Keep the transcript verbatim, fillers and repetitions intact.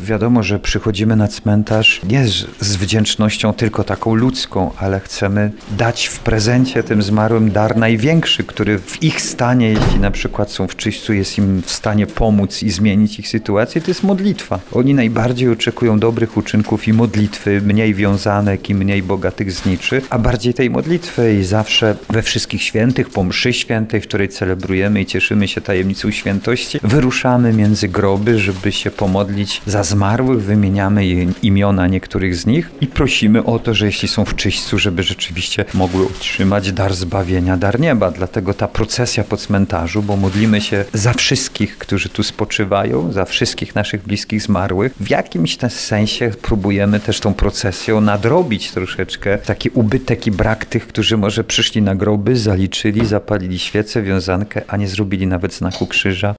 wiadomo, że przychodzimy na cmentarz nie z, z wdzięcznością tylko taką ludzką, ale chcemy dać w prezencie tym zmarłym dar największy, który w ich stanie, jeśli na przykład są w czyśćcu, jest im w stanie pomóc i zmienić ich sytuację, to jest modlitwa. Oni najbardziej oczekują dobrych uczynków i modlitwy, mniej wiązanek i mniej bogatych zniczy, a bardziej tej modlitwy i zawsze we wszystkich świętych, po mszy świętej, w której celebrujemy i cieszymy się tajemnicą świętości, wyruszamy między groby, żeby się pomodlić za zmarłych, wymieniamy imiona niektórych z nich i prosimy o to, że jeśli są w czyśćcu, żeby rzeczywiście mogły otrzymać dar zbawienia, dar nieba. Dlatego ta procesja po cmentarzu, bo modlimy się za wszystkich, którzy tu spoczywają, za wszystkich naszych bliskich zmarłych. W jakimś też sensie próbujemy też tą procesją nadrobić troszeczkę taki ubytek i brak tych, którzy może przyszli na groby, zaliczyli, zapalili świecę, wiązankę, a nie zrobili nawet znaku krzyża.